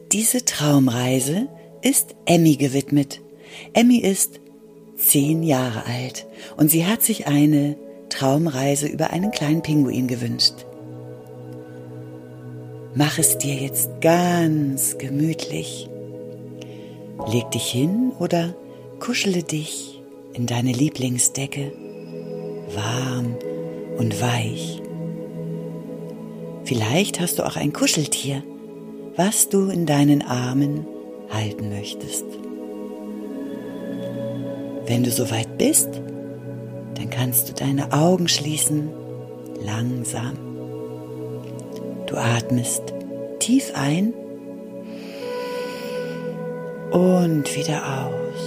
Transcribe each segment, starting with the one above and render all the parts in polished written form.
Diese Traumreise ist Emmy gewidmet. Emmy ist 10 Jahre alt und sie hat sich eine Traumreise über einen kleinen Pinguin gewünscht. Mach es dir jetzt ganz gemütlich. Leg dich hin oder kuschele dich in deine Lieblingsdecke, warm und weich. Vielleicht hast du auch ein Kuscheltier, was du in deinen Armen halten möchtest. Wenn du soweit bist, dann kannst du deine Augen schließen, langsam. Du atmest tief ein und wieder aus.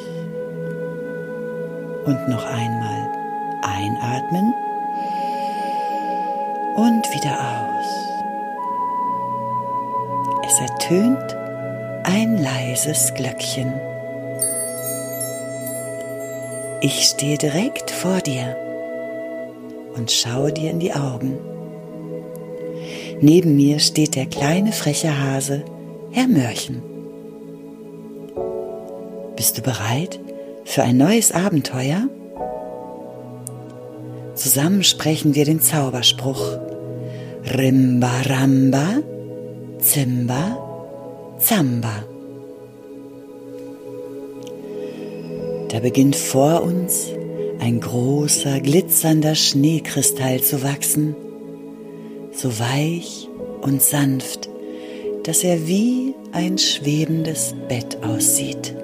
Und noch einmal einatmen und wieder aus. Es ertönt ein leises Glöckchen. Ich stehe direkt vor dir und schaue dir in die Augen. Neben mir steht der kleine freche Hase, Herr Mörchen. Bist du bereit für ein neues Abenteuer? Zusammen sprechen wir den Zauberspruch Rimba Ramba, Zimba, Zamba. Da beginnt vor uns ein großer, glitzernder Schneekristall zu wachsen, so weich und sanft, dass er wie ein schwebendes Bett aussieht.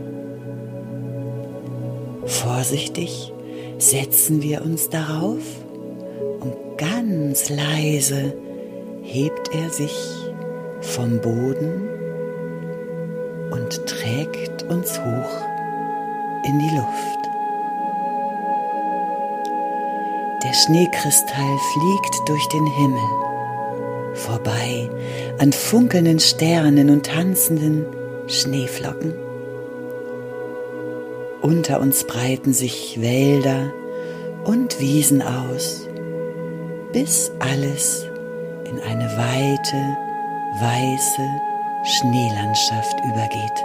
Vorsichtig setzen wir uns darauf und ganz leise hebt er sich vom Boden und trägt uns hoch in die Luft. Der Schneekristall fliegt durch den Himmel, vorbei an funkelnden Sternen und tanzenden Schneeflocken. Unter uns breiten sich Wälder und Wiesen aus, bis alles in eine weite, weiße Schneelandschaft übergeht.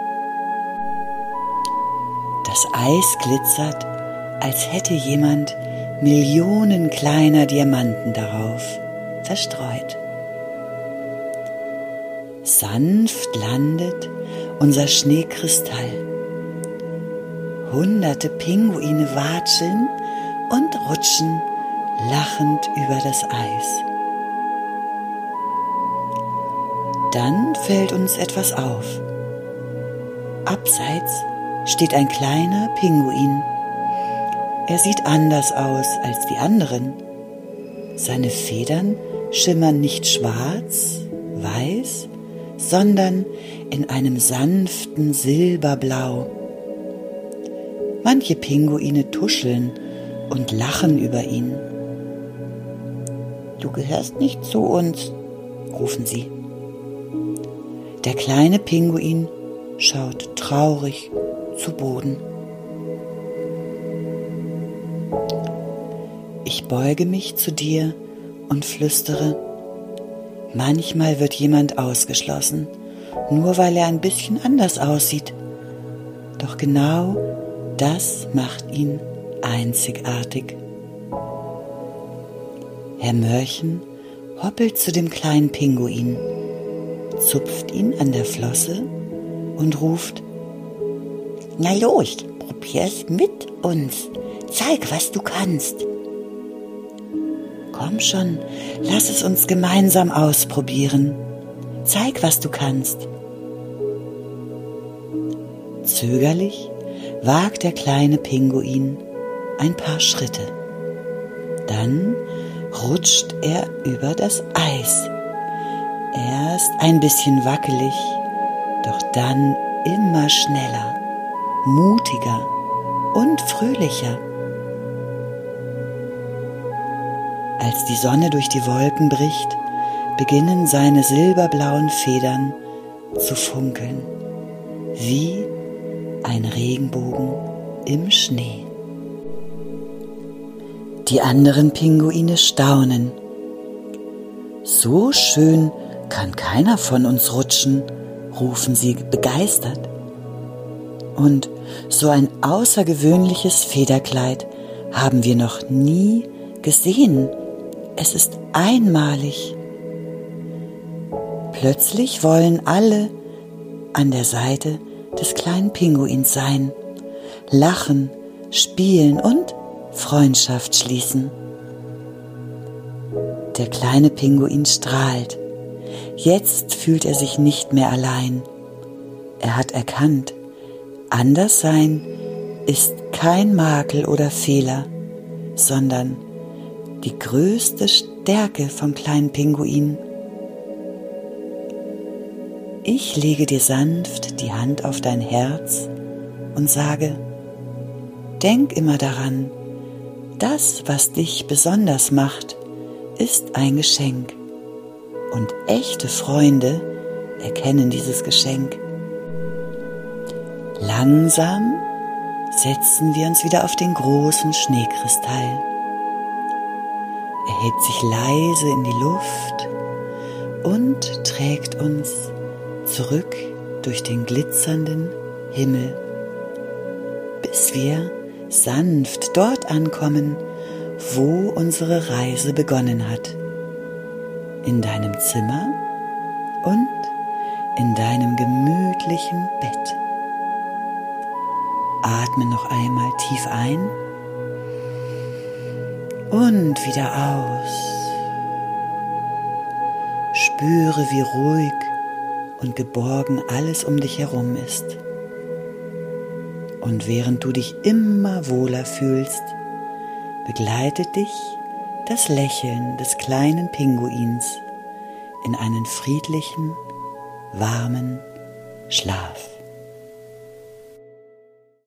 Das Eis glitzert, als hätte jemand Millionen kleiner Diamanten darauf verstreut. Sanft landet unser Schneekristall. Hunderte Pinguine watscheln und rutschen lachend über das Eis. Dann fällt uns etwas auf. Abseits steht ein kleiner Pinguin. Er sieht anders aus als die anderen. Seine Federn schimmern nicht schwarz, weiß, sondern in einem sanften Silberblau. Manche Pinguine tuscheln und lachen über ihn. Du gehörst nicht zu uns, rufen sie. Der kleine Pinguin schaut traurig zu Boden. Ich beuge mich zu dir und flüstere, manchmal wird jemand ausgeschlossen, nur weil er ein bisschen anders aussieht. Doch genau das macht ihn einzigartig. Herr Mörchen hoppelt zu dem kleinen Pinguin, zupft ihn an der Flosse und ruft: Na los, probier's mit uns. Zeig, was du kannst. Komm schon, lass es uns gemeinsam ausprobieren. Zeig, was du kannst. Zögerlich wagt der kleine Pinguin ein paar Schritte. Dann rutscht er über das Eis. Erst ein bisschen wackelig, doch dann immer schneller, mutiger und fröhlicher. Als die Sonne durch die Wolken bricht, beginnen seine silberblauen Federn zu funkeln, wie ein Regenbogen im Schnee. Die anderen Pinguine staunen. So schön kann keiner von uns rutschen, rufen sie begeistert. Und so ein außergewöhnliches Federkleid haben wir noch nie gesehen. Es ist einmalig. Plötzlich wollen alle an der Seite des kleinen Pinguins sein, lachen, spielen und Freundschaft schließen. Der kleine Pinguin strahlt. Jetzt fühlt er sich nicht mehr allein. Er hat erkannt, Anderssein ist kein Makel oder Fehler, sondern die größte Stärke vom kleinen Pinguin. Ich lege dir sanft die Hand auf dein Herz und sage, denk immer daran, das, was dich besonders macht, ist ein Geschenk. Und echte Freunde erkennen dieses Geschenk. Langsam setzen wir uns wieder auf den großen Schneekristall. Er hebt sich leise in die Luft und trägt uns zurück durch den glitzernden Himmel, bis wir sanft dort ankommen, wo unsere Reise begonnen hat. In deinem Zimmer und in deinem gemütlichen Bett. Atme noch einmal tief ein und wieder aus. Spüre, wie ruhig und geborgen alles um dich herum ist. Und während du dich immer wohler fühlst, begleitet dich das Lächeln des kleinen Pinguins in einen friedlichen, warmen Schlaf.